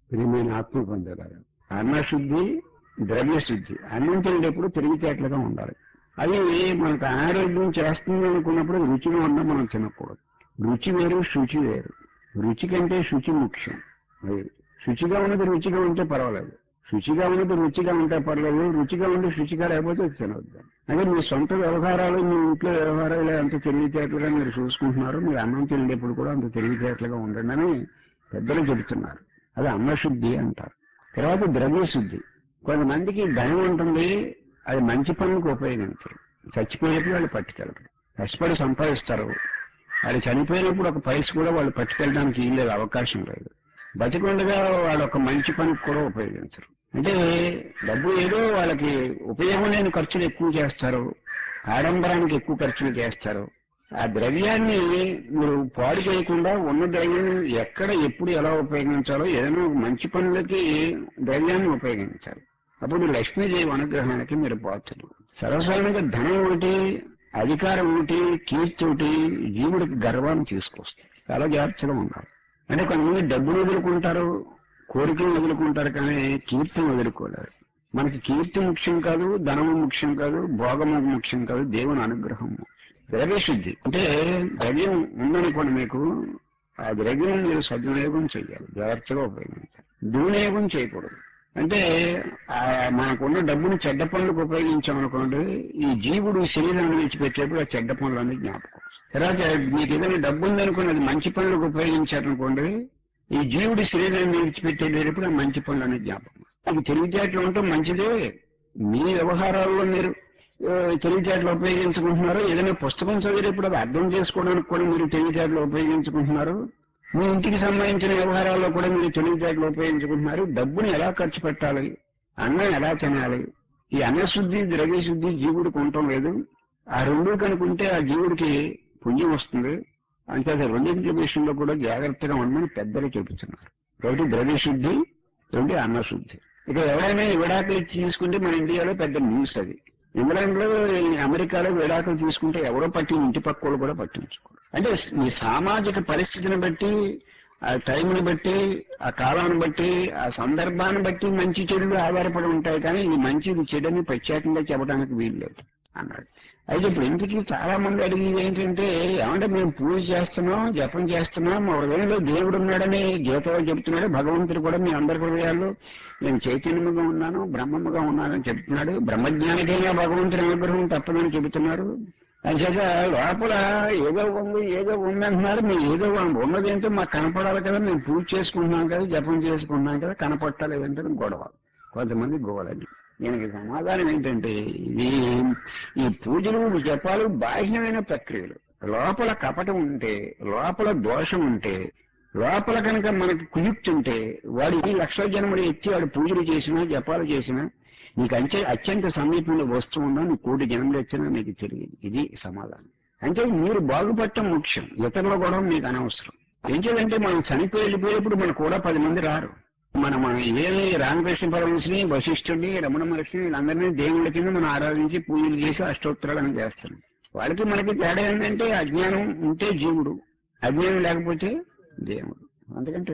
ప్రియమైన ఆత్మ పొందగలరు. అన్నశుద్ధి, ద్రవ్యశుద్ధి. అన్నం తినేటప్పుడు తెలివితేటలుగా ఉండాలి. అది మనకు ఆరోగ్యం చేస్తుంది అనుకున్నప్పుడు రుచిగా ఉన్నా మనం తినకూడదు. రుచి వేరు, శుచి వేరు. రుచి కంటే శుచి ముఖ్యం. అది శుచిగా ఉన్నది రుచిగా ఉంటే పర్వాలేదు, శుచిగా ఉన్నది రుచిగా ఉంటే పర్లేదు, రుచిగా ఉండి శుచిగా లేకపోతే తినవద్దు. అదే మీ సొంత వ్యవహారాలు, మీ ఇంట్లో వ్యవహారాలు అంత తెలివితేటలుగా మీరు చూసుకుంటున్నారు. మీరు అన్నం తినేటప్పుడు కూడా అంత తెలివితేటలుగా ఉండండి అని పెద్దలు చెబుతున్నారు. అది అన్నశుద్ధి అంటారు. తర్వాత ద్రవ్యశుద్ధి. కొంతమందికి ధనం ఉంటుంది, అది మంచి పనులకు ఉపయోగించరు. చచ్చిపోయినప్పుడు వాళ్ళు పట్టుకెళ్ళరు. కష్టపడి సంపాదిస్తారు, వాళ్ళు చనిపోయినప్పుడు ఒక పైస కూడా వాళ్ళు పట్టుకెళ్ళడానికి లేదు, అవకాశం లేదు. బతికుండగా వాళ్ళు ఒక మంచి పనికి కూడా ఉపయోగించరు. అంటే డబ్బు ఏదో వాళ్ళకి ఉపయోగం లేని ఖర్చులు ఎక్కువ చేస్తారు, ఆడంబరానికి ఎక్కువ ఖర్చులు చేస్తారు. ఆ ద్రవ్యాన్ని మీరు పాడు చేయకుండా ఉన్న ద్రవ్యం ఎక్కడ ఎప్పుడు ఎలా ఉపయోగించాలో ఏదైనా మంచి పనులకి ద్రవ్యాన్ని ఉపయోగించాలి. అప్పుడు లక్ష్మీదేవి అనుగ్రహానికి మీరు పాత్రలు. సర్వసాధారణంగా ధనం ఒకటి, అధికారం ఒకటి, కీర్తి ఒకటి జీవుడికి గర్వాన్ని తీసుకొస్తాయి. చాలా జాగ్రత్తగా ఉండాలి. అంటే కొంతమంది డబ్బులు వదులుకుంటారు, కోరికలు వదులుకుంటారు, కానీ కీర్తిని వదులుకోలేరు. మనకి కీర్తి ముఖ్యం కాదు, ధనము ముఖ్యం కాదు, భోగము ముఖ్యం కాదు, దేవుని అనుగ్రహము. ద్రవ్యశుద్ధి అంటే ద్రవ్యం ఉందనుకోండి మీకు, ఆ ద్రవ్యం మీరు సద్వినియోగం చేయాలి, జాగ్రత్తగా ఉపయోగించాలి. దుర్వినియోగం చేయకూడదు. అంటే మనకున్న డబ్బుని చెడ్డ పనులకు ఉపయోగించామనుకోండి, ఈ జీవుడు శరీరాన్ని విడిచిపెట్టేప్పుడు ఆ చెడ్డ పనులన్నీ జ్ఞాపకం. తర్వాత మీకు ఏదైనా డబ్బు ఉందనుకోండి, అది మంచి పనులకు ఉపయోగించారనుకోండి, ఈ జీవుడి శరీరాన్ని విడిచిపెట్టేటప్పుడు ఆ మంచి పనులన్నీ జ్ఞాపకం. అది తెలివితేటలు ఉండటం మంచిదే. మీ వ్యవహారాల్లో మీరు తెలివితేటలు ఉపయోగించుకుంటున్నారు. ఏదైనా పుస్తకం చదివేటప్పుడు అది అర్థం చేసుకోవడానికి కూడా మీరు తెలివితేటలు ఉపయోగించుకుంటున్నారు. మీ ఇంటికి సంబంధించిన వ్యవహారాల్లో కూడా మీరు తెలివితేటలు ఉపయోగించుకుంటున్నారు. డబ్బుని ఎలా ఖర్చు పెట్టాలి, అన్నం ఎలా తినాలి, ఈ అన్నశుద్ధి, ద్రవ్యశుద్ధి జీవుడికి ఉండటం లేదు. ఆ రెండు కనుకుంటే ఆ జీవుడికి పుణ్యం వస్తుంది. అంటే అది రెండింటి విషయంలో కూడా జాగ్రత్తగా ఉండమని పెద్దలు చెబుతున్నారు. ఒకటి ద్రవ్యశుద్ధి, రెండు అన్నశుద్ధి. ఇక ఎవరైనా విడాకులు తీసుకుంటే మన ఇండియాలో పెద్ద న్యూస్ అది. ఇంగ్లాండ్ లో, అమెరికాలో విడాకులు తీసుకుంటే ఎవరో ఇంటి పక్క వాళ్ళు కూడా పట్టించుకోరు. అంటే ఈ సామాజిక పరిస్థితిని బట్టి, ఆ టైంని బట్టి, ఆ కాలాన్ని బట్టి, ఆ సందర్భాన్ని బట్టి మంచి చెడులు ఆధారపడి ఉంటాయి. కానీ ఇది మంచి, ఇది చెడుని ప్రత్యేకంగా చెప్పడానికి వీలు లేదు అన్నాడు. అయితే ఇప్పుడు ఇంటికి చాలా మంది అడిగేది ఏంటంటే, ఏమంటే మేము పూజ చేస్తున్నాం, జపం చేస్తున్నాం, మా హృదయంలో దేవుడు ఉన్నాడని గీతలో చెప్తున్నాడు. భగవంతుడు కూడా మీ అందరి హృదయాల్లో నేను చైతన్యముగా ఉన్నాను, బ్రహ్మముగా ఉన్నానని చెప్తున్నాడు. బ్రహ్మజ్ఞానికైనా భగవంతుని అనుగ్రహం తప్పదని చెబుతున్నారు. అంచేత లోపల ఏదో ఉందంటున్నారు. మేము ఏదో ఉన్నదేంటో మాకు కనపడాలి కదా, మేము పూజ చేసుకుంటున్నాం కదా, జపం చేసుకుంటున్నాం కదా, కనపట్టలేదంటే గొడవ. కొంతమంది గోవాలని. దీనికి సమాధానం ఏంటంటే, ఈ పూజలు, జపాలు బాహ్యమైన ప్రక్రియలు. లోపల కపటం ఉంటే, లోపల దోషం ఉంటే, లోపల కనుక మనకి కుయుక్తి ఉంటే, వాడు ఈ లక్షల జన్మలు ఎత్తి వాడు పూజలు చేసినా, జపాలు చేసినా, నీకు అత్యంత సమీపంలో వస్తూ ఉన్నా, నీ కోటి జన్మలు వచ్చినా నీకు తెలియదు. ఇది సమాధానం. అంటే మీరు బాగుపడటం ముఖ్యం, ఇతరుల కూడా మీకు అనవసరం. ఏం చేయాలంటే మనం వెళ్ళిపోయేప్పుడు మనకు కూడా 10 మంది రారు. మనం ఏమి రామకృష్ణ పరమహంసని, వశిష్ఠుడిని, రమణ మహర్షిని, వీళ్ళందరినీ దేవుళ్ళ కింద మనం ఆరాధించి పూజలు చేసి అష్టోత్తరాలను చేస్తున్నాం. వాళ్ళకి మనకి తేడా ఏంటంటే, అజ్ఞానం ఉంటే జీవుడు, అజ్ఞానం లేకపోతే దేవుడు. అందుకంటే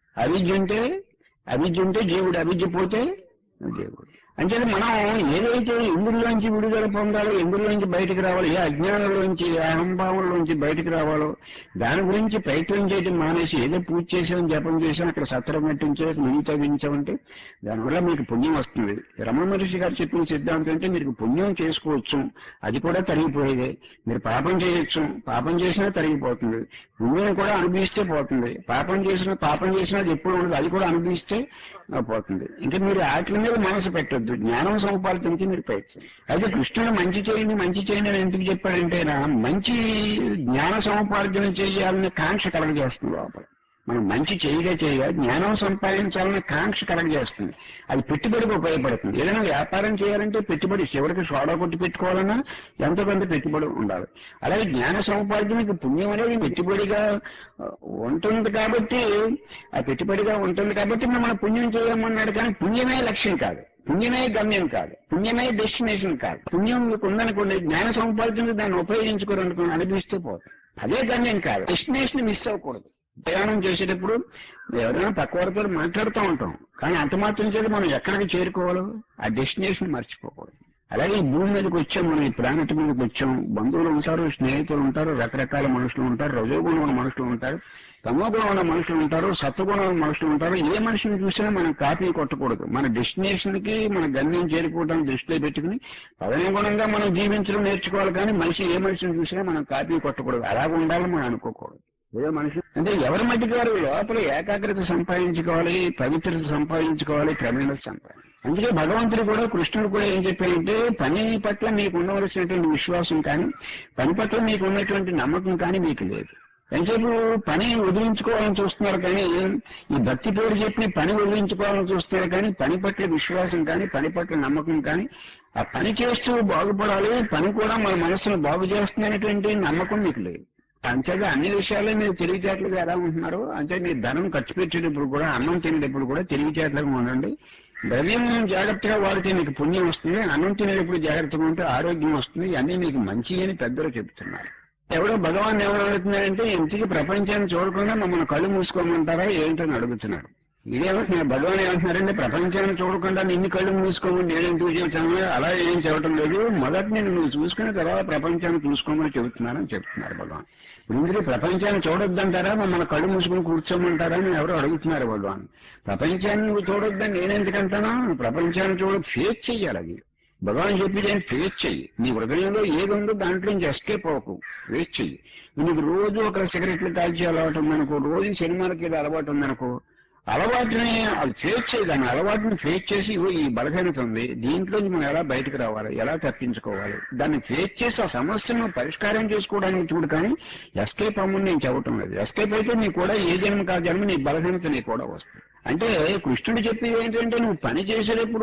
అవిద్య ఉంటే జీవుడు, అవిద్య పోతే దేవుడు. అంటే మనం ఏదైతే ఇందులోంచి విడుదల పొందాలో, ఇందులోంచి బయటకు రావాలో, ఏ అజ్ఞానంలోంచి, అహంభావంలోంచి బయటకు రావాలో దాని గురించి ప్రయత్నం చేయడం మానేసి ఏదో పూజ చేసాం, జపం చేసాం, అక్కడ సత్రం కట్టించే మిని తవ్వించామంటే దానివల్ల మీకు పుణ్యం వస్తుంది. రమణ మహర్షి గారు చెప్పిన సిద్ధాంతం అంటే, మీరు పుణ్యం చేసుకోవచ్చు, అది కూడా తరిగిపోయేదే. మీరు పాపం చేయొచ్చు, పాపం చేసినా తరిగిపోతుంది. పుణ్యం కూడా అనుభవిస్తే పోతుంది. పాపం చేసినా అది ఎప్పుడు ఉండదు, అది కూడా అనుభవిస్తే పోతుంది. ఇంకా మీరు వాటి మీద మనసు పెట్టొద్దు. జ్ఞానం సముపార్జనకి మీరు ప్రయత్నం. అయితే కృష్ణుడు మంచి చేయండి అని ఎందుకు చెప్పాడంటే, మంచి జ్ఞాన సముపార్జన చేయాలనే కాంక్ష కలగజేస్తుంది లోపల. మనం మంచి చేయగా జ్ఞానం సంపాదించాలనే కాంక్ష కలగజేస్తుంది. అది పెట్టుబడికి ఉపయోగపడుతుంది. ఏదైనా వ్యాపారం చేయాలంటే పెట్టుబడి, చివరికి సోడా కొట్టి పెట్టుకోవాలన్నా ఎంతో కొంత పెట్టుబడి ఉండాలి. అలాగే జ్ఞాన సముపార్జనకి పుణ్యం అనేది పెట్టుబడిగా ఉంటుంది కాబట్టి, ఆ పెట్టుబడిగా ఉంటుంది కాబట్టి మనం పుణ్యం చేయమన్నాడు. కానీ పుణ్యమే లక్ష్యం కాదు, పుణ్యమే గమ్యం కాదు, పుణ్యమే డెస్టినేషన్ కాదు. పుణ్యం మీకు ఉందనుకోండి, జ్ఞాన సముపార్జనకు దాన్ని ఉపయోగించుకోవాలనుకుని అనిపిస్తే పోతుంది. అదే గమ్యం కాదు, డెస్టినేషన్ మిస్ అవ్వకూడదు. ప్రయాణం చేసేటప్పుడు ఎవరైనా పక్క వారితో మాట్లాడుతూ ఉంటాం, కానీ అంత మాత్రం చేత మనం ఎక్కడికి చేరుకోవాలో ఆ డెస్టినేషన్ మర్చిపోకూడదు. అలాగే ఈ భూమి మీదకి వచ్చాం, మనం ఈ ప్లానెట్ మీదకి వచ్చాం. బంధువులు ఉంటారు, స్నేహితులు ఉంటారు, రకరకాల మనుషులు ఉంటారు, రజోగుణం ఉన్న మనుషులు ఉంటారు, తమోగుణం ఉన్న మనుషులు ఉంటారు, సత్వగుణం ఉన్న మనుషులు ఉంటారు. ఏ మనిషిని చూసినా మనం కాపీ కొట్టకూడదు. మన డెస్టినేషన్ కి మన గమ్యం చేరుకోవడానికి దృష్టిలో పెట్టుకుని తదనుగుణంగా మనం జీవించడం నేర్చుకోవాలి. కానీ ఏ మనిషిని చూసినా మనం కాపీ కొట్టకూడదు. అలాగ ఉండాలని మనం అనుకోకూడదు. ఏదో మనిషి అంటే ఎవరి మధ్య గారు లోపల ఏకాగ్రత సంపాదించుకోవాలి, పవిత్రత సంపాదించుకోవాలి, ప్రవీణత సంపాదించుకోవాలి. అందుకే భగవంతుడు కూడా, కృష్ణుడు కూడా ఏం చెప్పారంటే, పని పట్ల మీకు ఉండవలసినటువంటి విశ్వాసం కానీ, పని పట్ల మీకు ఉన్నటువంటి నమ్మకం కానీ మీకు లేదు. ఎంతసేపు పని వదిలించుకోవాలని చూస్తున్నారు, కానీ ఈ భక్తి పేరు చెప్పి పని వదిలించుకోవాలని చూస్తున్నారు, కానీ పని పట్ల విశ్వాసం కానీ, పని పట్ల నమ్మకం కానీ, ఆ పని చేస్తూ బాగుపడాలి, పని కూడా మన మనసును బాగు చేస్తుంది అనేటువంటి నమ్మకం మీకు లేదు. అంతేగా అన్ని విషయాల్లో మీరు తెలివితేటలుగా ఎలా ఉంటున్నారు అంటే, మీరు ధనం ఖర్చు పెట్టేటప్పుడు కూడా, అన్నం తినేటప్పుడు కూడా తెలివితేటలుగా ఉండండి. ద్రవ్యం జాగ్రత్తగా వాడితే మీకు పుణ్యం వస్తుంది, అన్నం తినేటప్పుడు జాగ్రత్తగా ఉంటే ఆరోగ్యం వస్తుంది, అన్నీ మీకు మంచి అని పెద్దలు చెబుతున్నారు. ఎవడో భగవాన్ ఎవరు అడుగుతున్నారంటే, ఇంటికి ప్రపంచాన్ని చూడకుండా మమ్మల్ని కళ్ళు మూసుకోమంటారా ఏంటని అడుగుతున్నాడు. ఇదేమంటున్నారు, భగవాన్ ఏమంటున్నారంటే, ప్రపంచాన్ని చూడకుండా నిన్ను కళ్ళు మూసుకోమని నేనేంటూ చెబుతాను, అలా ఏం చెప్పడం లేదు, మొదటి నేను నువ్వు చూసుకున్న తర్వాత ప్రపంచాన్ని చూసుకోమని చెబుతున్నానని చెప్తున్నారు భగవాన్. ఇందులో ప్రపంచాన్ని చూడొద్దంటారా, మమ్మల్ని కళ్ళు మూసుకుని కూర్చోమంటారా అని ఎవరో అడుగుతున్నారు భగవాన్. ప్రపంచాన్ని నువ్వు చూడొద్దని నేనెందుకంటానా, ప్రపంచాన్ని ఫేస్ చెయ్యాలి. అది భగవాన్ చెప్పేది ఫేస్ చెయ్యి. నీ హృదయంలో ఏది ఉందో దాంట్లో నుంచి ఎస్కేప్ అవ్వకు, ఫేస్ చెయ్యి. నీకు రోజు ఒక సిగరెట్లు కాల్చి అలవాటు ఉందనుకో, రోజు సినిమాలకి ఇది అలవాటు ఉందనుకో, అలవాటుని అది ఫేస్ చేయి. దాని అలవాటుని ఫేస్ చేసి ఈ బలహీనత ఉంది, దీంట్లో మనం ఎలా బయటకు రావాలి, ఎలా తప్పించుకోవాలి, దాన్ని ఫేస్ చేసి ఆ సమస్యను పరిష్కారం చేసుకోవడానికి చూడు. కానీ ఎస్కేప్ అమ్మని నేను చెప్పటం లేదు. ఎస్కేప్ అయితే నీ కూడా ఏ జన్మ కా జన్మ నీ బలహీనత నీ కూడా వస్తుంది. అంటే కృష్ణుడు చెప్పేది ఏంటంటే, నువ్వు పని చేసేటప్పుడు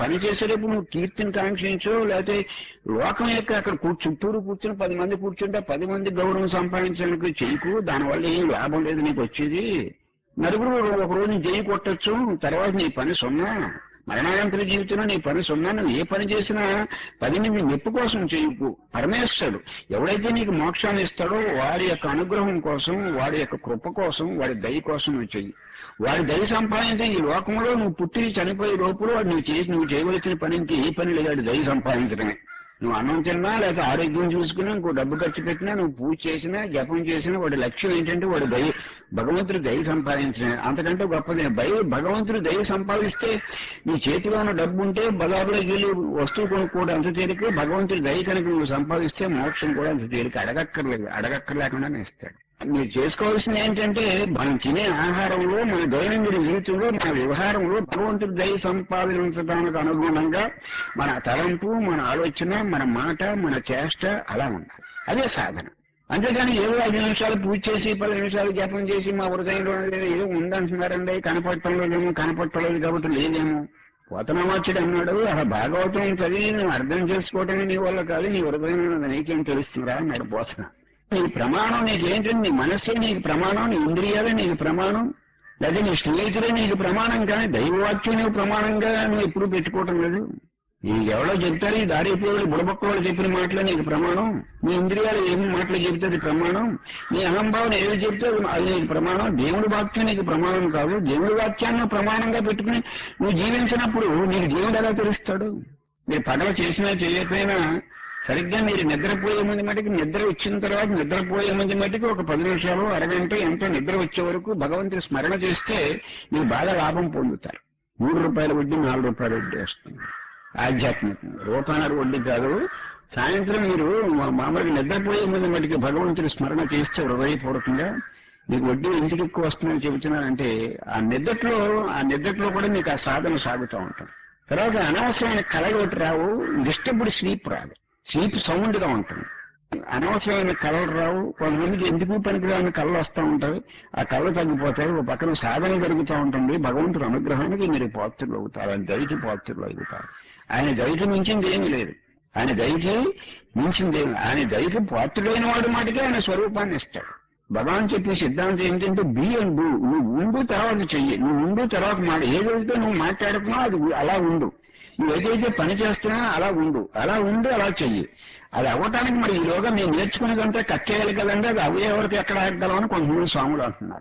నువ్వు కీర్తిని కాంక్షించు, లేకపోతే లోకం యొక్క అక్కడ చుట్టూరు కూర్చుని 10 మంది కూర్చుంటే 10 మంది గౌరవం సంపాదించడానికి చేయకు, దానివల్ల ఏం లాభం లేదు నీకు వచ్చేది. నలుగురు ఒక రోజు జై కొట్టొచ్చు, తర్వాత నీ పని సున్నా. మరణానంతర జీవితంలో నీ పని సున్నా. నువ్వు ఏ పని చేసినా 10 మంది మెప్పు కోసం చేయకు. పరమేశ్వరుడు ఎవడైతే నీకు మోక్షాన్ని ఇస్తాడో వాడి యొక్క అనుగ్రహం కోసం, వాడి యొక్క కృప కోసం, వాడి దయ కోసం నువ్వు చెయ్యి. వాడి దయ సంపాదించి ఈ లోకంలో నువ్వు పుట్టి చనిపోయే లోపల వాడు నువ్వు చేయవలసిన పని ఇంక ఏ పని లేదు, వాడి దయ సంపాదించడమే. నువ్వు అన్నం తిన్నా, లేకపోతే ఆరోగ్యం చూసుకున్నా, ఇంకో డబ్బు ఖర్చు పెట్టినా, నువ్వు పూజ చేసినా, జపం చేసినా, వాడి లక్ష్యం ఏంటంటే వాడు భగవంతుడి దయ సంపాదించడమే. అంతకంటే గొప్పది భగవంతుడి దయ సంపాదిస్తే నీ చేతిలో ఉన్న డబ్బు ఉంటే బజార్లోకి వెళ్ళి వస్తువు కొనుక్కోవడం అంత తేలిక. భగవంతుడి దయ కనుక నువ్వు సంపాదిస్తే మోక్షం కూడా అంత తేలిక. అడగక్కర్లేకుండానే ఇస్తాడు. మీరు చేసుకోవాల్సింది ఏంటంటే, మనం తినే ఆహారంలో, మన దైనందిన జీవితంలో, మన వ్యవహారంలో భగవంతుడి దయ సంపాదించడానికి అనుగుణంగా మన తలంపు, మన ఆలోచన, మన మాట, మన చేష్ట అలా ఉండాలి. అదే సాధన. అంతేగాని ఏదో 5 నిమిషాలు పూజ చేసి 10 నిమిషాలు జపం చేసి మా హృదయంలో ఏదో ఉందంటున్నారండి, కనపట్టలేదు కాబట్టి లేదేమో. పోతనమాచుడు అన్నాడు, అలా భాగవతం చదివి నువ్వు అర్థం చేసుకోవటమే నీ వల్ల కాదు, నీ హృదయంలో నీకేం తెలుస్తుందా అన్నాడు పోతన. నీ ప్రమాణం నీకేంటంటే, నీ మనస్సే నీకు ప్రమాణం, నీ ఇంద్రియాలే నీకు ప్రమాణం, లేదా నీ స్నేహితులే నీకు ప్రమాణం. కానీ దైవవాక్యం నువ్వు ప్రమాణంగా నువ్వు ఎప్పుడూ పెట్టుకోవటం లేదు. నీకు ఎవరో చెప్తారు, ఈ దారిపోయి బుడబొక్కలు చెప్పిన మాటలే నీకు ప్రమాణం. నీ ఇంద్రియాలు ఏమి మాటలు చెబితే అది ప్రమాణం. నీ అహంభావన ఏది చెబితే అది నీకు ప్రమాణం. దేవుడి వాక్యం నీకు ప్రమాణం కాదు. దేవుడి వాక్యాన్ని ప్రమాణంగా పెట్టుకుని నువ్వు జీవించినప్పుడు నీకు దేవుడు ఎలా తెలుస్తాడు? మీరు పగల చేసినా చేయకపోయినా సరిగ్గా మీరు నిద్రపోయే ముందు మటుకు, నిద్ర వచ్చిన తర్వాత నిద్రపోయే ముందు మటుకు ఒక 10 నిమిషాలు, అరగంట ఎంతో నిద్ర వచ్చే వరకు భగవంతుని స్మరణ చేస్తే మీరు బాగా లాభం పొందుతారు. ₹3 వడ్డీ, ₹4 వడ్డీ వస్తుంది. ఆధ్యాత్మికంగా రూపాయన్నర వడ్డీ కాదు. సాయంత్రం మీరు మామూలుగా నిద్రపోయే ముందు మటుకు భగవంతుని స్మరణ చేస్తే హృదయపూర్వకంగా మీకు వడ్డీ ఎందుకు ఎక్కువ వస్తుందని చెబుతున్నానంటే, ఆ నిద్రలో కూడా మీకు ఆ సాధన సాగుతూ ఉంటాం. తర్వాత అనవసరమైన కళలు ఒకటి రావు, డిస్టర్బ్డ్ స్లీప్ రాదు. స్లీప్ సౌండ్ గా ఉంటుంది. అనవసరమైన కళలు రావు. కొంతమందికి ఎందుకు పనికిరాని కళలు వస్తూ ఉంటాయి. ఆ కళలు తగ్గిపోతాయి. ఒక పక్కన సాధన జరుగుతూ ఉంటుంది. భగవంతుడి అనుగ్రహానికి మీరు పాత్రులు అవుతారు. ఆయన దయకి పాత్రులు అవుతారు. ఆయన దయకి మించింది ఏమీ లేదు. ఆయన దయకి పాత్రులైన వాడు మాటకే ఆయన స్వరూపాన్ని ఇస్తాడు. భగవాన్ చెప్పే సిద్ధాంతం ఏంటంటే, బి అండ్ డూ. నువ్వు ఉండు తర్వాత చెయ్యి, నువ్వు ఉండు తర్వాత మాట. ఏదైతే నువ్వు మాట్లాడుతున్నావు అది అలా ఉండు. నువ్వు ఏదైతే పని చేస్తున్నావు అలా ఉండు, అలా చెయ్యి. అది అవ్వటానికి మరి ఈలోగా మేము నేర్చుకునేదంతా కక్కేయాలి కదండి, అది అవే వరకు ఎక్కడ ఆగగలం అని కొంతమంది స్వాములు అంటున్నారు.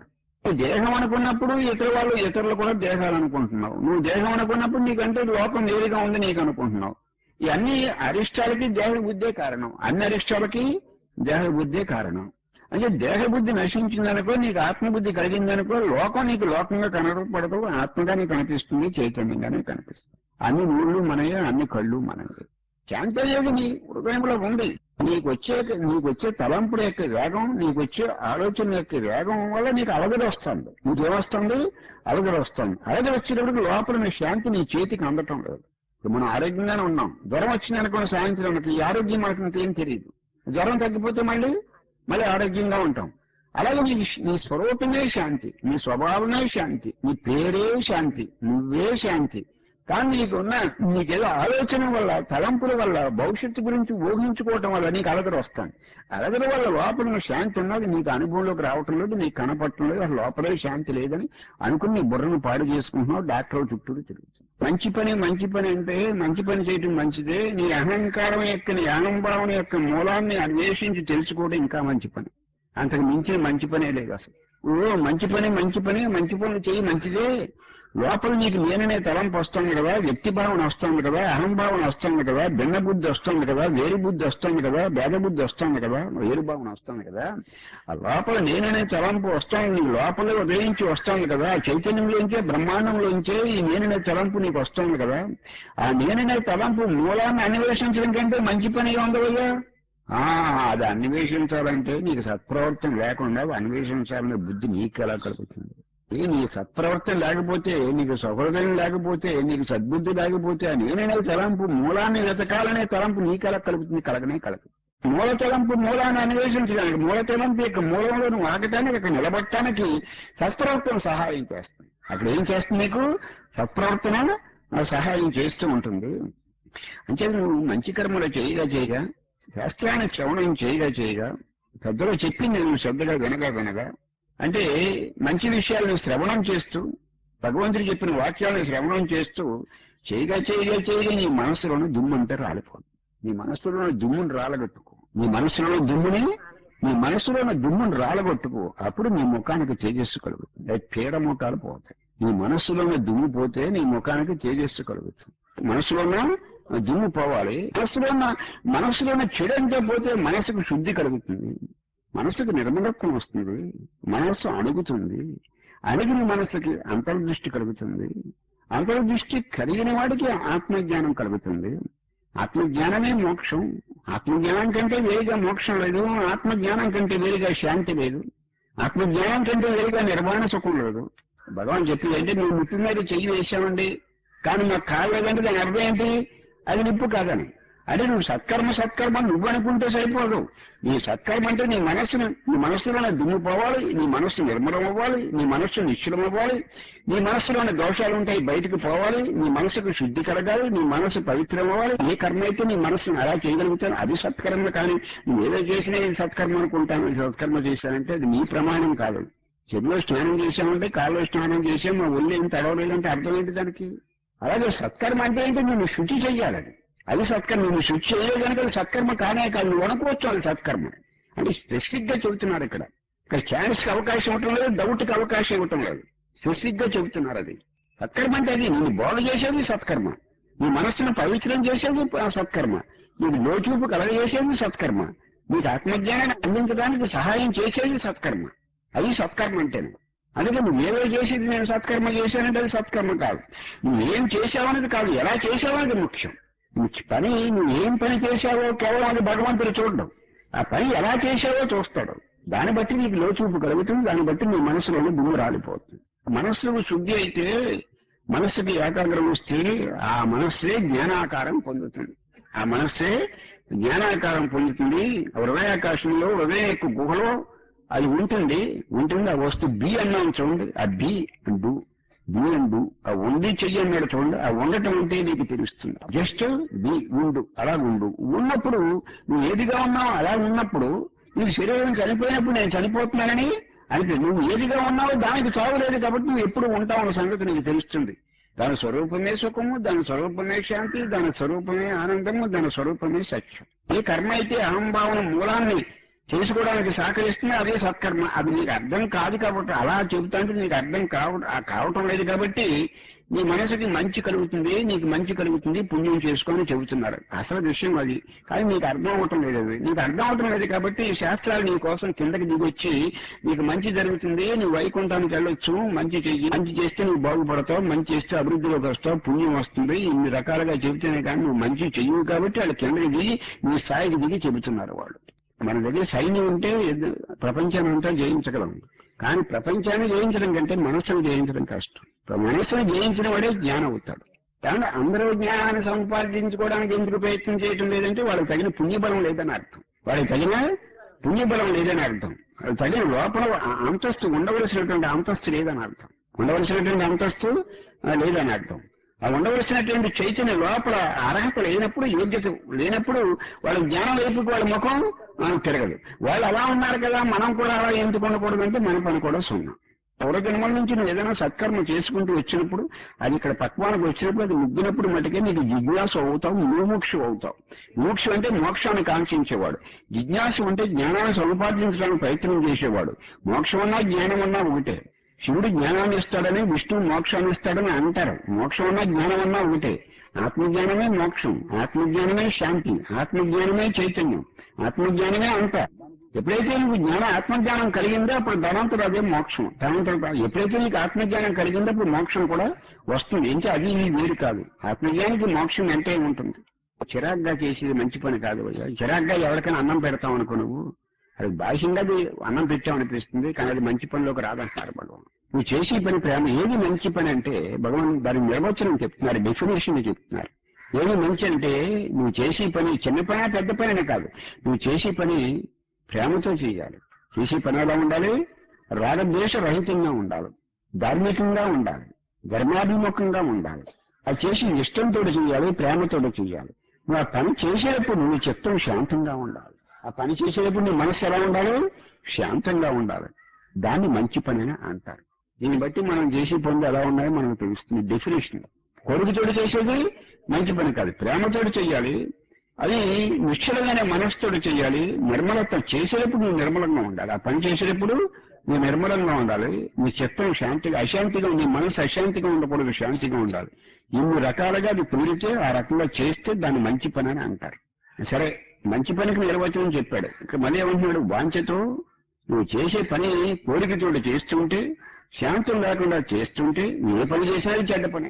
నువ్వు దేహం అనుకున్నప్పుడు ఇతరులు కూడా దేహాలు అనుకుంటున్నావు. నువ్వు దేహం అనుకున్నప్పుడు నీకంటే లోకం వేరుగా ఉంది నీకు అనుకుంటున్నావు. ఇవన్నీ అరిష్టాలకి దేహ బుద్ధే కారణం. అన్ని అరిష్టాలకి దేహ బుద్ధే కారణం. అంటే దేహ బుద్ధి నశించిందనుకో, నీకు ఆత్మబుద్ధి కలిగిందనుకో, లోకం నీకు లోకంగా కనపడదు, ఆత్మగా నీకు కనిపిస్తుంది, చైతన్యంగానే కనిపిస్తుంది. అన్ని ఊళ్ళు మనయే, అన్ని కళ్ళు మనయే. శాంతయోగి నీ హృదయంలో ఉంది. నీకొచ్చే తలంపుల యొక్క వేగం, నీకొచ్చే ఆలోచన యొక్క వేగం వల్ల నీకు అలగడి వస్తుంది. నీకేమొస్తుంది? అలగడి వస్తుంది. అలగడి వచ్చేటప్పుడు లోపల నీ శాంతి నీ చేతికి అందటం లేదు. మనం ఆరోగ్యంగానే ఉన్నాం. జ్వరం వచ్చిందనుకోండి సాయంత్రానికి, ఈ ఆరోగ్యం మనకు ఇంకేం తెలియదు. జ్వరం తగ్గిపోతే మళ్ళీ ఆరోగ్యంగా ఉంటాం. అలాగే నీ స్వరూపమే శాంతి, నీ స్వభావమే శాంతి, నీ పేరే శాంతి, నువ్వే శాంతి. కానీ నీకేదో ఆలోచన వల్ల, తలంపుల వల్ల, భవిష్యత్తు గురించి ఊహించుకోవటం వల్ల నీకు అలగడ వస్తుంది. అలగడ వల్ల లోపల శాంతి ఉన్నది నీకు అనుభవంలోకి రావటం లేదు, నీకు కనపడటం లేదు. అసలు లోపలే శాంతి లేదని అనుకుని నీ బుర్రను పాడు చేసుకుంటున్నావు, డాక్టర్ చుట్టూరు తిరుగుతుంది. మంచి పని అంటే మంచి పని చేయటం మంచిదే. నీ అహంకారం యొక్క, నీ అహంభావన యొక్క మూలాన్ని అన్వేషించి తెలుసుకోవడం ఇంకా మంచి పని. అంతకు మించిన మంచి పనే లేదు అసలు. మంచి పనులు చేయి, మంచిదే. లోపల నీకు నేననే తలంపు వస్తుంది కదా, వ్యక్తి భావన వస్తుంది కదా, అహంభావన వస్తుంది కదా, భిన్న బుద్ధి వస్తుంది కదా, వేరు బుద్ధి వస్తుంది కదా, భేద బుద్ధి వస్తుంది కదా, వేరు భావన వస్తుంది కదా. ఆ లోపల నేననే తలంపు వస్తుంది, నీకు లోపలే ఉదయించి వస్తుంది కదా. చైతన్యంలోంచే, బ్రహ్మాండంలోంచే ఈ నేననే తలంపు నీకు వస్తుంది కదా. ఆ నేననే తలంపు మూలాన్ని అన్వేషించడం కంటే మంచి పని ఉండవయ్యా. అది అన్వేషించాలంటే నీకు సత్ప్రవర్తన లేకుండా అన్వేషించాలనే బుద్ధి నీకు ఎలా కలుగుతుంది? నీ సత్ప్రవర్తన లేకపోతే, నీకు సహృదయం లేకపోతే, నీకు సద్బుద్ధి లేకపోతే, ఆ నేననే తలంపు మూలాన్ని వెతకాలనే తలంపు నీకెలా కలుగుతుంది? కలగదు. మూల తలంపు మూలాన్ని అన్వేషించడానికి, మూల తలంపు యొక్క మూలంలో నువ్వు ఆగటానికి, అక్కడ నిలబట్టడానికి సత్ప్రవర్తన సహాయం చేస్తుంది. అక్కడ ఏం చేస్తుంది? నీకు సత్ప్రవర్తన సహాయం చేస్తూ ఉంటుంది. అంటే నువ్వు మంచి కర్మలు చేయగా శాస్త్రాన్ని శ్రవణం చేయగా పెద్దలు చెప్పింది నువ్వు శ్రద్ధగా వినగా అంటే మంచి విషయాలను శ్రవణం చేస్తూ, భగవంతుడు చెప్పిన వాక్యాలను శ్రవణం చేస్తూ చేయగా నీ మనసులోని దుమ్మంటే రాలిపోదు. నీ మనసులోని దుమ్మును రాలగొట్టుకో. నీ మనసులోని దుమ్మును రాలగొట్టుకో. అప్పుడు నీ ముఖానికి తేజస్సు కలుగుతుంది. పీడ ముఖాలు పోతాయి. నీ మనస్సులోని దుమ్ము పోతే నీ ముఖానికి తేజస్సు కలుగుతుంది. మనసులోన దుమ్ము పోవాలి. మనసులోన చెడంతా పోతే మనసుకు శుద్ధి కలుగుతుంది. మనసుకు నిర్మలత్వం వస్తుంది. మనస్సు అణుగుతుంది. అణిగిన మనస్సుకి అంతర్దృష్టి కలుగుతుంది. అంతర్దృష్టి కలిగిన వాడికి ఆత్మజ్ఞానం కలుగుతుంది. ఆత్మజ్ఞానమే మోక్షం. ఆత్మజ్ఞానం కంటే వేరుగా మోక్షం లేదు. ఆత్మజ్ఞానం కంటే వేరుగా శాంతి లేదు. ఆత్మజ్ఞానం కంటే వేరుగా నిర్వాణ సుఖం లేదు. భగవాన్ చెప్పింది అంటే, నువ్వు నిప్పు మీద చెయ్యి వేసామండి, కానీ మాకు కాలేదంటే దాని అర్థం ఏంటి? అది నిప్పు కాదని. అంటే నువ్వు సత్కర్మ నువ్వు అనుకుంటే సరిపోదు. నీ సత్కర్మ అంటే నీ మనస్సులోనే దుమ్ము పోవాలి, నీ మనస్సు నిర్మలం అవ్వాలి, నీ మనస్సు నిశ్చలం అవ్వాలి, నీ మనస్సులోని దోషాలు ఉంటాయి బయటకు పోవాలి, నీ మనసుకు శుద్ధి కలగాలి, నీ మనస్సు పవిత్రం అవ్వాలి. ఏ కర్మ అయితే నీ మనస్సును అలా చేయగలుగుతాను అది సత్కర్మ. కానీ నువ్వేదో చేసినా ఇది సత్కర్మ అనుకుంటాను, ఇది సత్కర్మ చేశానంటే అది నీ ప్రమాణం కాదు. చెరువులో స్నానం చేశామంటే, కాళ్ళలో స్నానం చేసాం, మా ఒళ్ళు ఏం తడవలేదంటే అర్థం ఏంటి దానికి? అలాగే సత్కర్మ అంటే ఏంటి? నువ్వు శుచి చెయ్యాలని, అది సత్కర్మ. నువ్వు శుచి చేయలేదు కనుక అది సత్కర్మ కానే కాదు. నువ్వు అనుకోవచ్చు అది సత్కర్మ అంటే స్పెసిఫిక్ గా చెబుతున్నారు ఇక్కడ. ఛాన్స్ కి అవకాశం ఇవ్వటం లేదు, డౌట్ కి అవకాశం ఇవ్వటం లేదు. స్పెసిఫిక్ గా చెబుతున్నారు అది సత్కర్మ అంటే. అది నిన్ను బాగు చేసేది సత్కర్మ, నీ మనస్సును పవిత్రం చేసేది సత్కర్మ, నీకు లోచూపు కలగజేసేది సత్కర్మ, నీకు ఆత్మజ్ఞానాన్ని అందించడానికి సహాయం చేసేది సత్కర్మ. అది సత్కర్మ అంటేనే. అందుకే నువ్వేదో చేసేది నేను సత్కర్మ చేశానంటే అది సత్కర్మ కాదు. నువ్వేం చేశావనేది కాదు, ఎలా చేశావనేది ముఖ్యం. నువ్వేం పని చేశావో కేవలం అది భగవంతుడు చూడడం. ఆ పని ఎలా చేశావో చూస్తాడు. దాన్ని బట్టి నీకు లోచూపు కలుగుతుంది. దాన్ని బట్టి నీ మనసులోని దుమ్ము రాలిపోతుంది. మనస్సుకు శుద్ధి అయితే, మనస్సుకి ఏకాగ్రం వస్తే ఆ మనస్సే జ్ఞానాకారం పొందుతుంది. ఆ మనస్సే జ్ఞానాకారం పొందుతుంది. హృదయాకాశంలో, హృదయ యొక్క గుహలో అది ఉంటుంది. ఆ వస్తువు బి అన్నాం చూడండి, ఆ బి అండ్ ఆ ఉండి చెయ్యి అన్నాడు చూడండి, ఆ ఉండటం అంటే నీకు తెలుస్తుంది. జస్ట్ బి ఉండు, అలా ఉన్నప్పుడు నువ్వు ఏదిగా ఉన్నావు అలా ఉన్నప్పుడు నీకు శరీరం చనిపోయినప్పుడు నేను చనిపోతున్నానని అంటే నువ్వు ఏదిగా ఉన్నావో దానికి చావులేదు కాబట్టి నువ్వు ఎప్పుడు ఉంటావు అన్న సంగతి నీకు తెలుస్తుంది. దాని స్వరూపమే సుఖము, దాని స్వరూపమే శాంతి, దాని స్వరూపమే ఆనందము, దాని స్వరూపమే సత్యం. ఏ కర్మ అయితే అహంభావన మూలాన్ని చేసుకోవడానికి సహకరిస్తుంది, అదే సత్కర్మ. అది నీకు అర్థం కాదు కాబట్టి అలా చెబుతాంటే నీకు అర్థం కావటం లేదు కాబట్టి నీ మనసుకి మంచి కలుగుతుంది, నీకు మంచి కలుగుతుంది, పుణ్యం చేసుకొని చెబుతున్నారు. అసలు విషయం అది. కానీ నీకు అర్థం అవటం లేదు. అది నీకు అర్థం అవటం లేదు కాబట్టి ఈ శాస్త్రాలు నీ కోసం కిందకి దిగొచ్చి నీకు మంచి జరుగుతుంది, నువ్వు వైకుంఠానికి వెళ్ళొచ్చు, మంచి చెయ్యి, మంచి చేస్తే నువ్వు బాగుపడతావు, మంచి చేస్తే అభివృద్ధిలోకి వస్తావు, పుణ్యం వస్తుంది, ఇన్ని రకాలుగా చెబితేనే కానీ నువ్వు మంచి చెయ్యవు కాబట్టి వాళ్ళు కిందకి దిగి నీ స్థాయికి దిగి చెబుతున్నారు వాళ్ళు. మన దగ్గర సైన్యం ఉంటే ప్రపంచాన్ని అంతా జయించగలం. కానీ ప్రపంచాన్ని జయించడం కంటే మనస్సును జయించడం కష్టం. మనస్సును జయించిన వాడే జ్ఞానం అవుతాడు. కానీ అందరూ జ్ఞానాన్ని సంపాదించుకోవడానికి ఎందుకు ప్రయత్నం చేయటం లేదంటే వాళ్ళకి తగిన పుణ్యబలం లేదని అర్థం. వాళ్ళకి తగిన పుణ్యబలం లేదని అర్థం. వాళ్ళకి తగిన లోపల అంతస్తు ఉండవలసినటువంటి అంతస్తు లేదని అర్థం. ఉండవలసినటువంటి అంతస్తు లేదని అర్థం. ఆ ఉండవలసినటువంటి చైతన్య లోపల అర్హత లేనప్పుడు, యోగ్యత లేనప్పుడు వాళ్ళ జ్ఞానం వైపుకి వాళ్ళ ముఖం తిరగదు. వాళ్ళు అలా ఉన్నారు కదా, మనం కూడా అలా ఎందుకు ఉండకూడదంటే మన పని కూడా సున్నా. పూర్వజన్మల నుంచి నువ్వు ఏదైనా సత్కర్మ చేసుకుంటూ వచ్చినప్పుడు, అది ఇక్కడ పక్వానికి వచ్చినప్పుడు, అది ముగ్గినప్పుడు మటుకే నీకు జిజ్ఞాసు అవుతావు, ముముక్షు అవుతావు. మోక్షం అంటే మోక్షాన్ని కాంక్షించేవాడు. జిజ్ఞాసు అంటే జ్ఞానాన్ని సంపాదించడానికి ప్రయత్నం చేసేవాడు. మోక్షం అన్నా జ్ఞానం అన్నా ఒకటే. శివుడు జ్ఞానాన్ని ఇస్తాడని, విష్ణువు మోక్షాన్ని ఇస్తాడని అంటారు. మోక్షం అన్నా జ్ఞానం అన్నా ఒకటే. ఆత్మజ్ఞానమే మోక్షం, ఆత్మజ్ఞానమే శాంతి, ఆత్మజ్ఞానమే చైతన్యం, ఆత్మజ్ఞానమే అంతా. ఎప్పుడైతే నీకు ఆత్మజ్ఞానం కలిగిందో అప్పుడు ధనంతుడు అదే మోక్షం. ధనంతుడు ఎప్పుడైతే నీకు ఆత్మజ్ఞానం కలిగిందో అప్పుడు మోక్షం కూడా వస్తుంది. ఇంకా అది నీ వేరు కాదు. ఆత్మజ్ఞానికి మోక్షం ఎంతే ఉంటుంది. చిరాగ్గా చేసేది మంచి పని కాదు. చిరాగ్గా ఎవరికైనా అన్నం పెడతావు అనుకో, నువ్వు అది బాహ్యంగా అది అన్నం పెట్టామనిపిస్తుంది, కానీ అది మంచి పనిలోకి రాదంటారు భగవాన్. నువ్వు చేసే పని ప్రేమ. ఏది మంచి పని అంటే భగవాన్ దాని నిర్వచనం చెప్తున్నారు, డెఫినేషన్ చెప్తున్నారు. ఏది మంచి అంటే నువ్వు చేసే పని చిన్న పని పెద్ద పని అనే కాదు, నువ్వు చేసే పని ప్రేమతో చేయాలి. చేసే పని ఎలా ఉండాలి? రాగద్వేష రహితంగా ఉండాలి, ధార్మికంగా ఉండాలి, ధర్మాభిముఖంగా ఉండాలి. అది చేసి ఇష్టంతో చేయాలి, ప్రేమతో చేయాలి. నువ్వు ఆ పని చేసేటప్పుడు నీ చిత్తం శాంతంగా ఉండాలి. ఆ పని చేసేటప్పుడు నీ మనస్సు ఎలా ఉండాలి? శాంతంగా ఉండాలి. దాన్ని మంచి పని అని అంటారు. దీన్ని బట్టి మనం చేసే పనులు ఎలా ఉన్నాయో మనకు తెలుస్తుంది. డెఫినేషన్ కొడుకుతోటి చేసేది మంచి పని కాదు, ప్రేమతోటి చెయ్యాలి. అది నిశ్చలమైన మనస్సుతోటి చెయ్యాలి. నిర్మలత చేసేటప్పుడు నువ్వు నిర్మలంగా ఉండాలి. ఆ పని చేసేటప్పుడు నువ్వు నిర్మలంగా ఉండాలి. నీ చిత్తం శాంతిగా, అశాంతిగా, నీ మనసు అశాంతిగా ఉండకూడదు, శాంతిగా ఉండాలి. ఇన్ని రకాలుగా అది కుదిరితే ఆ రకంగా చేస్తే దాన్ని మంచి పని అని అంటారు. సరే, మంచి పనికి నిర్వచనం చెప్పాడు. ఇక్కడ మళ్ళీ ఏమంటున్నాడు? వాంఛతో నువ్వు చేసే పని కోరికతోటి చేస్తుంటే, శాంతం లేకుండా చేస్తుంటే, ఏ పని చేసినా చెడ్డ పని.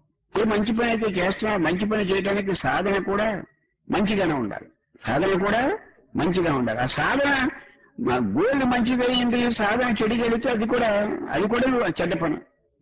ఏ మంచి పని అయితే చేస్తున్నా, మంచి పని చేయడానికి సాధన కూడా మంచిగానే ఉండాలి. సాధన కూడా మంచిగా ఉండాలి. ఆ సాధన గోల్డ్ మంచిగా అయింది, సాధన చెడిగలిగితే అది కూడా చెడ్డ పని.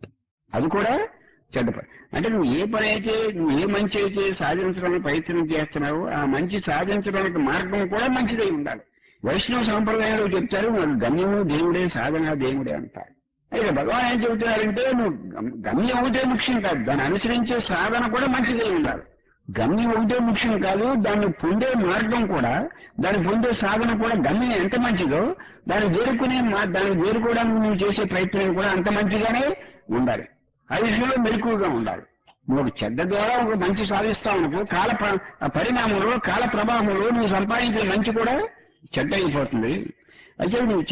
అది కూడా చెడ్డ పని. అంటే నువ్వు ఏ పని అయితే, నువ్వు ఏ మంచి అయితే సాధించడానికి ప్రయత్నం చేస్తున్నావో ఆ మంచి సాధించడానికి మార్గం కూడా మంచిదై ఉండాలి. వైష్ణవ సాంప్రదాయంలో చెప్తారు, నాకు గమ్యము దేవుడే, సాధన దేవుడే అంటారు. అయితే భగవాన్ ఏం చెబుతున్నారంటే, నువ్వు గమ్యం ఒకటే ముఖ్యం కాదు, దాన్ని అనుసరించే సాధన కూడా మంచిదై ఉండాలి. గమ్యం ఒకటే ముఖ్యం కాదు, దాన్ని పొందే మార్గం కూడా, దాన్ని పొందే సాధన కూడా, గమ్యం ఎంత మంచిదో దాన్ని చేరుకోవడానికి నువ్వు చేసే ప్రయత్నం కూడా అంత మంచిగానే ఉండాలి. ఆ విషయంలో మెలకువగా ఉండాలి. నువ్వు చెడ్డ ద్వారా ఒక మంచి సాధిస్తావు అనుకో, పరిణామంలో, కాల ప్రభావంలో నువ్వు సంపాదించిన మంచి కూడా చెడ్డ అయిపోతుంది. అయితే నువ్వు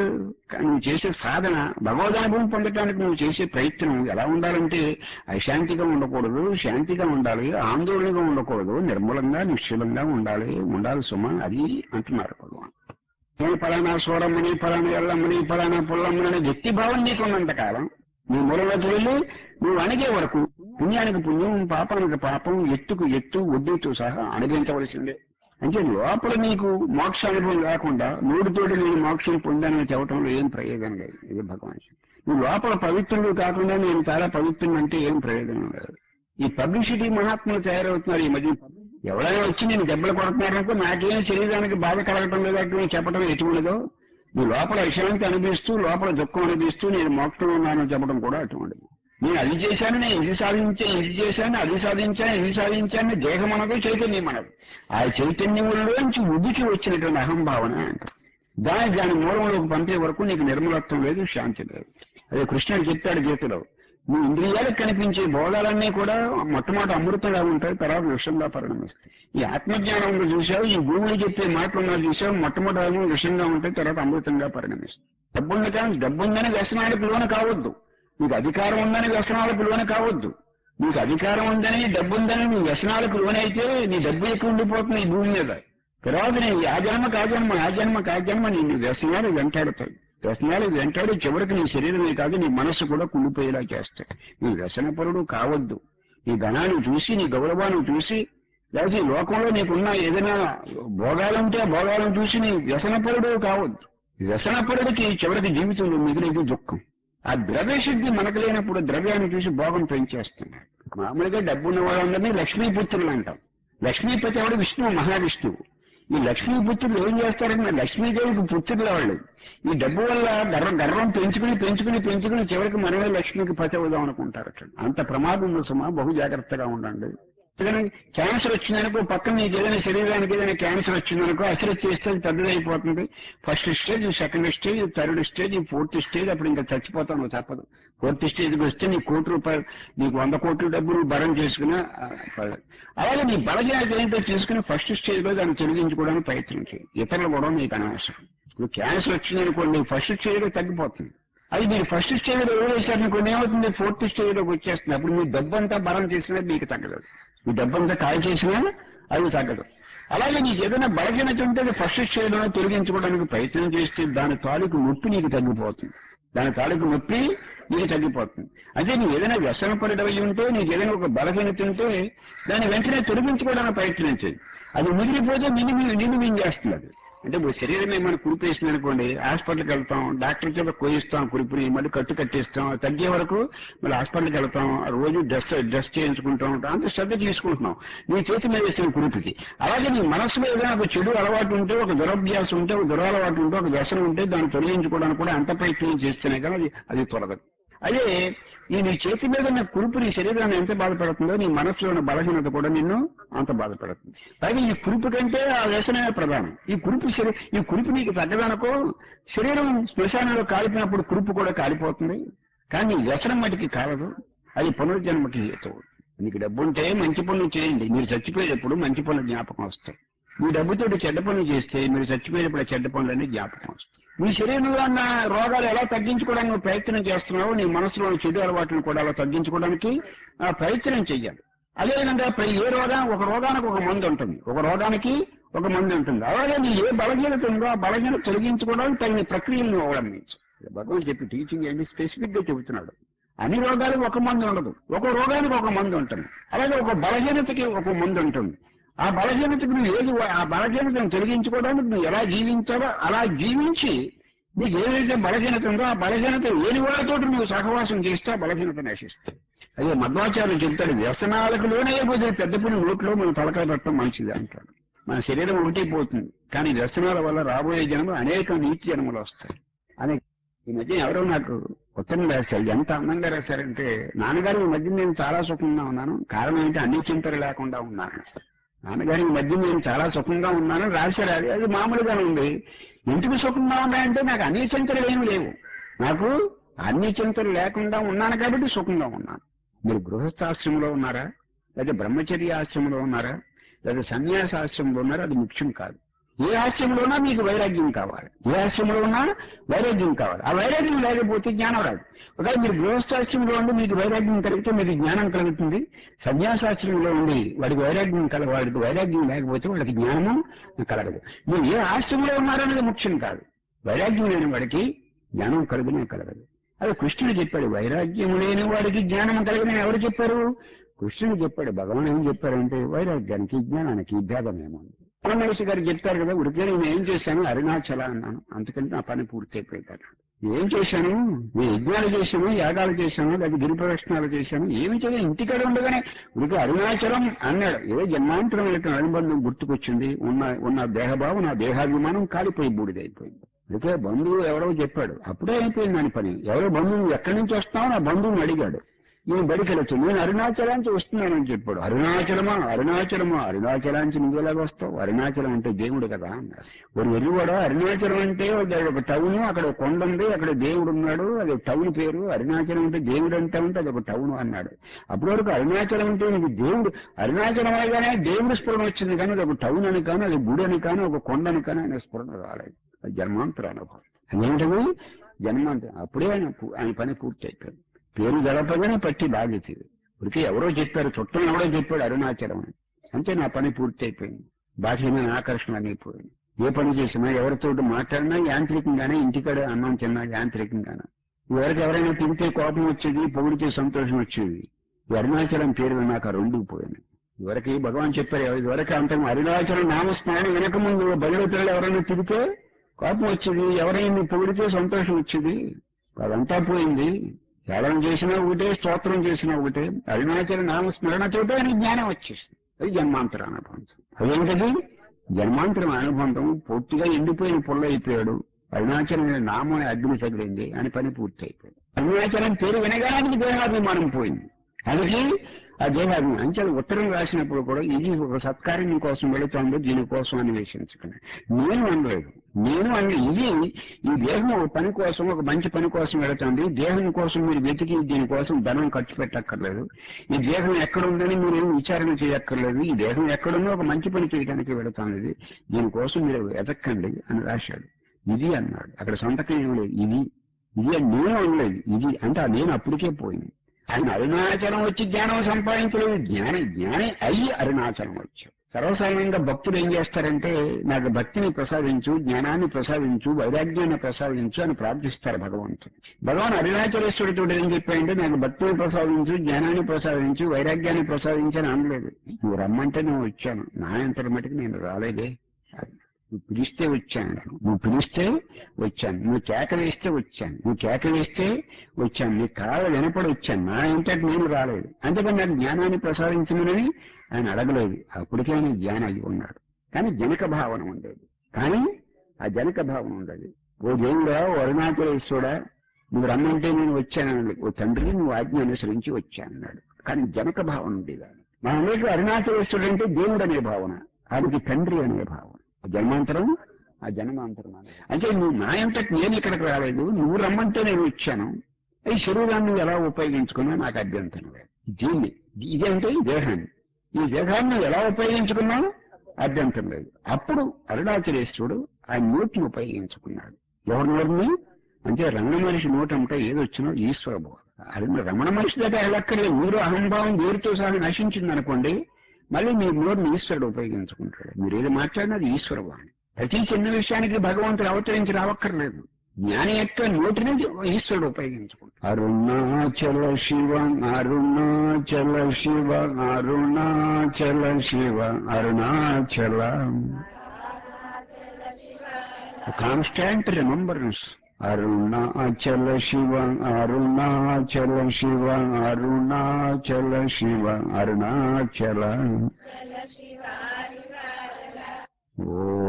చేసే సాధన, భగవదనుభవం పొందడానికి నువ్వు చేసే ప్రయత్నం ఎలా ఉండాలంటే అశాంతిగా ఉండకూడదు, శాంతిగా ఉండాలి, ఆందోళనగా ఉండకూడదు, నిర్మలంగా నిశ్చలంగా ఉండాలి సుమ. అది అంటున్నారు భగవాన్. నేను ఫలానా సోరమ్మని, ఫలానా ఎల్లమ్మని, ఫలానా పుల్లమ్మని అనే వ్యక్తిభావం నీకున్నంత కాలం నీ మూలంలోకి వెళ్ళి నువ్వు అణిగే వరకు పుణ్యానికి పుణ్యం, పాపానికి పాపం, ఎత్తుకు ఎత్తు, వడ్డీతో సహా అనుభవించవలసిందే. అంటే లోపల నీకు మోక్షానుభవం లేకుండా నోటితోటి నేను మోక్షం పొందానని చెప్పడంలో ఏం ప్రయోజనం లేదు. ఇది భగవాన్. నువ్వు లోపల పవిత్రుడు కాకుండా నేను చాలా పవిత్రుడు అంటే ఏం ప్రయోజనం లేదు. ఈ పబ్లిసిటీ మహాత్ములు తయారవుతున్నారు ఈ మధ్య. ఎవరైనా వచ్చి నేను దెబ్బలు కొడుతున్నారనుకో, నాకేం శరీరానికి బాధ కలగటం లేదంటే చెప్పడం ఎటువంటిదో, నువ్వు లోపల విషయానికి అనిపిస్తూ, లోపల దుఃఖం అనిపిస్తూ నేను మోక్షంలో ఉన్నానని చెప్పడం కూడా అటువంటిది. నేను అది చేశాను, నేను ఇది సాధించాను, ఇది చేశాను, అది సాధించాను, ఇది సాధించాను. దేహం అనదు, చైతన్యం అనదు. ఆ చైతన్యంలోంచి ఉదికి వచ్చినటువంటి అహంభావన అంటారు. దాని మూలంలోకి పంపే వరకు నీకు నిర్మలత్వం లేదు, శాంతి లేదు. అదే కృష్ణుడు చెప్పాడు గీతలో, మీ ఇంద్రియాలకు కనిపించే భోగాలన్నీ కూడా మొట్టమొదటి అమృతంగా ఉంటాయి, తర్వాత విషంగా పరిణమిస్తాయి. ఈ ఆత్మజ్ఞానంలో చూసావు, ఈ భూమిని చెప్పే మాటలు చూసావు, మొట్టమొదటి విషంగా ఉంటాయి, తర్వాత అమృతంగా పరిణమిస్తాయి. డబ్బు ఉందని వ్యసనాలకు లోన కావద్దు. నీకు అధికారం ఉందని వ్యసనాలకు లోన కావద్దు. నీకు అధికారం ఉందని డబ్బు ఉందని నీ వ్యసనాలకు లోనైతే నీ డబ్బు ఎక్కువ ఉండిపోతుంది ఈ భూమి మీద. తర్వాత నీ ఆ జన్మ నీ వ్యసనాలు వెంటాడుతాయి. వ్యసనాలు వెంటాడి చివరికి నీ శరీరమే కాదు నీ మనస్సు కూడా కుళ్ళిపోయేలా చేస్తాయి. నీ వ్యసనపరుడు కావద్దు. నీ ధనాన్ని చూసి, నీ గౌరవాన్ని చూసి, లేకపోతే ఈ లోకంలో నీకున్న ఏదైనా భోగాలుంటే ఆ భోగాలను చూసి నీ వ్యసనపరుడు కావద్దు. వ్యసనపరుడికి చివరికి జీవితంలో మిగిలేది దుఃఖం. ఆ ద్రవ్యశుద్ధి మనకు లేనప్పుడు ద్రవ్యాన్ని చూసి భోగం పెంచేస్తున్నాడు. మామూలుగా డబ్బున్న వాళ్ళందరినీ లక్ష్మీపుత్రులు అంటాం. లక్ష్మీపతి ఎవడు? విష్ణువు, మహావిష్ణువు. ఈ లక్ష్మీపుత్రులు ఏం చేస్తారంటే లక్ష్మీదేవికి పుత్రులు వాళ్ళు. ఈ డబ్బు వల్ల గర్వం పెంచుకుని చివరికి మనమే లక్ష్మికి పతి అవుదాం అనుకుంటారు. అంత ప్రమాదం ఉంది సుమా, బహు జాగ్రత్తగా ఉండండి. ఏదైనా క్యాన్సర్ వచ్చిందనుకో, పక్కన నీకు ఏదైనా శరీరానికి ఏదైనా క్యాన్సర్ వచ్చిందనుకో, అసలు చేస్తే పెద్దదైపోతుంది. First stage, second stage, third stage, fourth stage, అప్పుడు ఇంకా చచ్చిపోతాను తప్పదు. ఫోర్త్ స్టేజ్కి వస్తే నీ ₹1,00,00,000, నీకు 100 కోట్ల డబ్బులు భరం చేసుకున్నా. అలాగే నీ బలహీనత ఏంటో తీసుకుని ఫస్ట్ స్టేజ్ లో దాన్ని తొలగించుకోవడానికి ప్రయత్నం చేయి. ఇతరులు కూడా నీకు అనవసరం. ఇప్పుడు క్యాన్సర్ వచ్చిందనుకోండి, ఫస్ట్ స్టేజ్ లో తగ్గిపోతుంది. అది మీరు ఫస్ట్ స్టేజ్ లో వదిలేశారనుకోండి, ఏమవుతుంది? ఫోర్త్ స్టేజ్ లోకి వచ్చేస్తుంది. అప్పుడు మీ డబ్బంతా బలం చేసినా మీకు తగ్గదు. మీ డబ్బంతా కాయ చేసినా అది తగ్గదు. అలాగే నీకు ఏదైనా బలహీనత ఉంటే ఫస్ట్ స్టేజ్ లో తొలగించుకోవడానికి ప్రయత్నం చేస్తే దాని తాలూకు నొప్పి నీకు తగ్గిపోతుంది. అదే నువ్వు ఏదైనా వ్యసనపరుడై ఉంటే, నీకు ఏదైనా ఒక బలహీనత ఉంటే దాన్ని వెంటనే తొలగించుకోవడానికి ప్రయత్నం చేయి. అది మిగిలిపోతే నిన్ను మింగేస్తుంది. అంటే శరీరం ఏమైనా కురిపేసింది అనుకోండి, హాస్పిటల్కి వెళ్తాం, డాక్టర్ చేత కోయిస్తాం, కురిపిని మళ్ళీ కట్టేస్తాం, తగ్గే వరకు మళ్ళీ హాస్పిటల్కి వెళ్తాం, రోజు డ్రెస్ చేయించుకుంటాం, అంత శ్రద్ధ తీసుకుంటున్నాం నీ చేతి మీద వేసిన కురిపికి. అలాగే నీ మనసులో ఏదైనా ఒక చెడు అలవాటు ఉంటే, ఒక దురభ్యాసం ఉంటే, ఒక దురలవాటు ఉంటే, ఒక వ్యసనం ఉంటే దాన్ని తొలగించుకోవడానికి కూడా అంత ప్రయత్నం చేస్తేనే కానీ అది తొలగదు. అదే ఈ నీ చేతి మీద ఉన్న కురుపు నీ శరీరాన్ని ఎంత బాధపడుతుందో నీ మనసులో ఉన్న బలహీనత కూడా నిన్ను అంత బాధపడుతుంది. అలాగే ఈ కురుపు కంటే ఆ వ్యసనమే ప్రధానం. ఈ కురుపు నీకు తగ్గదనుకో, శరీరం శ్మశానంలో కాలిపినప్పుడు కురుపు కూడా కాలిపోతుంది. కానీ నీ వ్యసనం మటుకి కాలదు. అది పునర్జన్మకి హేతువు. నీకు డబ్బు ఉంటే మంచి పనులు చేయండి, మీరు చచ్చిపోయేటప్పుడు మంచి పనులు జ్ఞాపకం వస్తాయి. మీ డబ్బుతోటి చెడ్డ పనులు చేస్తే మీరు చచ్చిపోయేటప్పుడు చెడ్డ పనులన్నీ జ్ఞాపకం వస్తాయి. నీ శరీరంలో ఉన్న రోగాలు ఎలా తగ్గించుకోవడానికి ప్రయత్నం చేస్తున్నావో, నీ మనసులో చెడు అలవాట్లను కూడా అలా తగ్గించుకోవడానికి ప్రయత్నం చెయ్యాలి. అదేవిధంగా ఏ ఒక రోగానికి ఒక మందు ఉంటుంది, అలాగే నీ ఏ బలహీనత ఉందో ఆ బలహీనత తొలగించుకోవడానికి తగిన ప్రక్రియలను అవలంబించు. భగవాన్ చెప్పి టీచింగ్ ఏంటి స్పెసిఫిక్ గా చెబుతున్నాడు. అన్ని రోగాలకు ఒక మందు ఉండదు, ఒక రోగానికి ఒక మందు ఉంటుంది. అలాగే ఒక బలహీనతకి ఒక మందు ఉంటుంది. ఆ బలహీనతకు నువ్వు ఆ బలహీనతను తొలగించుకోవడానికి నువ్వు ఎలా జీవించాలో అలా జీవించి నీకు ఏదైతే బలహీనత ఉందో ఆ బలహీనత లేని వాళ్ళతో నువ్వు సహవాసం చేస్తే ఆ బలహీనత నశిస్తాయి. అదే మధ్వాచార్యులు చెప్తాడు, వ్యసనాలకు లోనైపోతే పెద్ద పులి నోట్లో మనం తలకాయ పెట్టడం మంచిది అంటాడు. మన శరీరం ఒకటే పోతుంది, కానీ వ్యసనాల వల్ల రాబోయే జన్మలు అనేక నీతి జన్మలు వస్తాయి అనే. ఈ మధ్య ఎవరో నాకు ఉత్తరం రాశారు, ఎంత అందంగా రాశారంటే, నాన్నగారు ఈ మధ్య నేను చాలా సుఖంగా ఉన్నాను, కారణం ఏంటి అన్ని చింతలు లేకుండా ఉన్నాను. నాన్నగారి ఈ మధ్య నేను చాలా సుఖంగా ఉన్నాను రాశారు. అది మామూలుగానే ఉంది. ఎందుకు సుఖంగా ఉన్నాయంటే నాకు అన్ని చింతలు ఏమి లేవు, నాకు అన్ని చింతలు లేకుండా ఉన్నాను కాబట్టి సుఖంగా ఉన్నాను. మీరు గృహస్థాశ్రమంలో ఉన్నారా, లేదా బ్రహ్మచర్య ఆశ్రమంలో ఉన్నారా, లేదా సన్యాసాశ్రమంలో ఉన్నారా, అది ముఖ్యం కాదు. ఏ ఆశ్రమంలో ఉన్నా మీకు వైరాగ్యం కావాలి, ఆ వైరాగ్యం లేకపోతే జ్ఞానం రాదు. ఒకవేళ మీరు గృహస్థాశ్రమంలో ఉండి మీకు వైరాగ్యం కలిగితే మీకు జ్ఞానం కలుగుతుంది. సన్యాసాశ్రమంలో ఉండి వాడికి వైరాగ్యం లేకపోతే వాడికి జ్ఞానము కలగదు. మీరు ఏ ఆశ్రమంలో ఉన్నారనేది ముఖ్యం కాదు, వైరాగ్యం లేని వాడికి జ్ఞానం కలగదు. అదే కృష్ణుడు చెప్పాడు, వైరాగ్యం లేని వాడికి జ్ఞానం కలగదని ఎవరు చెప్పారు? కృష్ణుడు చెప్పాడు. భగవాన్ ఏం చెప్పారంటే, వైరాగ్యానికి జ్ఞానానికి భేదమేమో. మహర్షి గారు చెప్తారు కదా, ఉడికే నేను ఏం చేశాను, అరుణాచల అన్నాను, అందుకని నా పని పూర్తి అయిపోయింది. ఏం చేశాను, నేను యజ్ఞాలు చేశాను, యాగాలు చేశాను, లేదా గిరి ప్రదక్షిణాలు చేశాను, ఏమి చేయను, ఇంటికాడ ఉండగానే ఉడికి అరుణాచలం అన్నాడు. ఏదో జన్మాంతరం అనుబంధం గుర్తుకొచ్చింది, ఉన్న దేహభావం, నా దేహాభిమానం కాలిపోయి బూడిదైపోయింది. అందుకే బంధువు ఎవరో చెప్పాడు, అప్పుడే అయిపోయింది అని పని. ఎవరో బంధువు ఎక్కడి నుంచి వస్తున్నావు నా బంధువుని అడిగాడు. ఈయన బడికి వెళ్ళొచ్చు, నేను అరుణాచలానికి వస్తున్నానని చెప్పాడు. అరుణాచలమా అరుణాచలమా, అరుణాచలానికి నువ్వేలాగా వస్తావు, అరుణాచలం అంటే దేవుడు కదా అన్నాడు. ఒక వెలువడా అరుణాచలం అంటే ఒక టౌన్, అక్కడ ఒక కొండ ఉంది, అక్కడ దేవుడు ఉన్నాడు, అది టౌన్ పేరు. అరుణాచలం అంటే దేవుడు అంటే ఉంటే అది ఒక టౌన్ అన్నాడు. అప్పటి వరకు అరుణాచలం అంటే నీకు దేవుడు, అరుణాచలం అనగానే దేవుడు స్ఫురణ వచ్చింది, కానీ అది ఒక టౌన్ అని కానీ, అది గుడి అని కానీ, ఒక కొండ అని కానీ ఆయన స్ఫురణ రాలేదు. అది జన్మాంతర అనుభవం. అదేంటది జన్మాంతరం. అప్పుడే ఆయన పని పూర్తి అయిపోయింది. పేరు జరపగానే పట్టి బాగేసేది. ఇప్పటికే ఎవరో చెప్పారు, చుట్టం ఎవరో చెప్పాడు అరుణాచలం అని, అంతే నా పని పూర్తి అయిపోయింది. బాహ్యమైన ఆకర్షణ అయిపోయింది. ఏ పని చేసినా ఎవరితో మాట్లాడినా యాంత్రికంగానే, ఇంటికాడ అన్నం తిన్నా యాంత్రికంగానే. ఇదివరకు ఎవరైనా తిరిగితే కోపం వచ్చేది, పొగిడితే సంతోషం వచ్చేది. ఈ అరుణాచలం పేరు నాకు రెండు పోయింది. ఇదివరకు భగవాన్ చెప్పారు, ఇదివరకు అంత అరుణాచలం నామస్మరణ వెనక ముందు బయలు పిల్లలు ఎవరైనా తిరిగితే కోపం వచ్చేది, ఎవరైనా పొగిడితే సంతోషం వచ్చేది. అదంతా పోయింది. ధ్యానం చేసినా ఒకటే, స్తోత్రం చేసినా ఒకటే. అరుణాచల నామస్మరణ చోట అని జ్ఞానం వచ్చేసింది. అది జన్మాంతర అనుబంధం. అదేంటది జన్మాంతరం అనుబంధం. పూర్తిగా ఎండిపోయిన పుల్ల అయిపోయాడు. అరుణాచలం నామం అగ్ని తగిలింది అని పని పూర్తి అయిపోయింది. అరుణాచలం పేరు వినగానే దేహాభిమానం పోయింది. అందుకే ఆ దేహాభిమానం అంచెలు ఉత్తరం రాసినప్పుడు కూడా ఇది ఒక సత్కార్యం కోసం వెళుతుంది, దీనికోసం అన్వేషించకండి. నేను అనలేదు, ఇది ఈ దేహం ఒక పని కోసం, ఒక మంచి పని కోసం వెళుతుంది. దేహం కోసం మీరు వెతికి దీనికోసం ధనం ఖర్చు పెట్టక్కర్లేదు. ఈ దేహం ఎక్కడుందని మీరు విచారణ చేయక్కర్లేదు. ఈ దేహం ఎక్కడుందో ఒక మంచి పని చేయడానికి వెళుతుంది, దీనికోసం మీరు వెతక్కండి అని రాశాడు. ఇది అన్నాడు. అక్కడ సంతకం ఏం లేదు. ఇది అని నేను అనలేదు. ఇది అంటే ఆ నేను అప్పటికే పోయింది. ఆయన అరుణాచలం వచ్చి జ్ఞానం సంపాదించలేదు, జ్ఞాని అయ్యి అరుణాచలం వచ్చాడు. సర్వసాధారణంగా భక్తులు ఏం చేస్తారంటే, నాకు భక్తిని ప్రసాదించు, జ్ఞానాన్ని ప్రసాదించు, వైరాగ్యాన్ని ప్రసాదించు అని ప్రార్థిస్తారు భగవంతుడు. భగవాన్ అరుణాచలేశ్వరుడితో ఏం చెప్పాడంటే, నాకు భక్తిని ప్రసాదించు, జ్ఞానాన్ని ప్రసాదించు, వైరాగ్యాన్ని ప్రసాదించు అని అనలేదు. నువ్వు రమ్మంటే నేను వచ్చాను, నా అంతటి మటుకు నేను రాలేదే. నువ్వు పిలిస్తే వచ్చాను, నువ్వు పిలిస్తే వచ్చాను, నువ్వు కేక వేస్తే వచ్చాను, నువ్వు కేక వేస్తే వచ్చాను, నీ కాళ్ళ వెనపడి వచ్చాను, నా ఇంతటి నేను రాలేదు. అంతేకాని నాకు జ్ఞానాన్ని ప్రసాదించమని ఆయన అడగలేదు. అప్పటికే ఆయన జ్ఞానం అయి ఉన్నాడు. కానీ జనక భావన ఉండేది. కానీ ఆ జనక భావన ఉండేది. ఓ దేవుడా, ఓ అరుణాచలేశ్వరుడా, నువ్వు రమ్మంటే నేను వచ్చానన్నాడు. ఓ తండ్రి, నువ్వు ఆజ్ఞ అనుసరించి వచ్చానన్నాడు. కానీ జనక భావన ఉండేది. మన అందరికీ అరుణాచలేశ్వరుడు అంటే దేవుడు అనే భావన, ఆయనకి తండ్రి అనే భావన. జన్మాంతరం ఆ జన్మాంతరం అంటే నువ్వు నా అంతటి నేను ఇక్కడికి రాలేదు, నువ్వు రమ్మంటే నేను వచ్చాను. ఈ శరీరాన్ని ఎలా ఉపయోగించుకున్నా నాకు అభ్యంతరం లేదు. దీన్ని ఇదేంటే ఈ దేహాన్ని, ఈ దేహాన్ని ఎలా ఉపయోగించుకున్నా అభ్యంతరం లేదు. అప్పుడు అరుణాచలేశ్వరుడు ఆ నోటిని ఉపయోగించుకున్నాడు. ఎవరి నోటిని అంటే రమణ మనిషి నోటి అంటే ఏదొచ్చినో ఈశ్వర బోధ. రమణ మనిషి దగ్గర వెళ్ళక్కర్లేదు. మీరు అహంభావం వీరితో సహా నశించింది అనుకోండి, మళ్ళీ మీ నోటిని ఈశ్వరుడు ఉపయోగించుకుంటాడు. మీరు ఏది మాట్లాడినా అది ఈశ్వర వాణి. ప్రతి చిన్న విషయానికి భగవంతుడు అవతరించి రావక్కర్లేదు. జ్ఞాని యొక్క నోటిని ఈశ్వరుడు ఉపయోగించుకుంటాడు. అరుణాచల శివ అరుణాచల శివ అరుణాచల శివ అరుణాచల. Constant remembrance. అరుణాచల శివ అరుణాచల శివ అరుణాచల శివ అరుణాచల. ఓ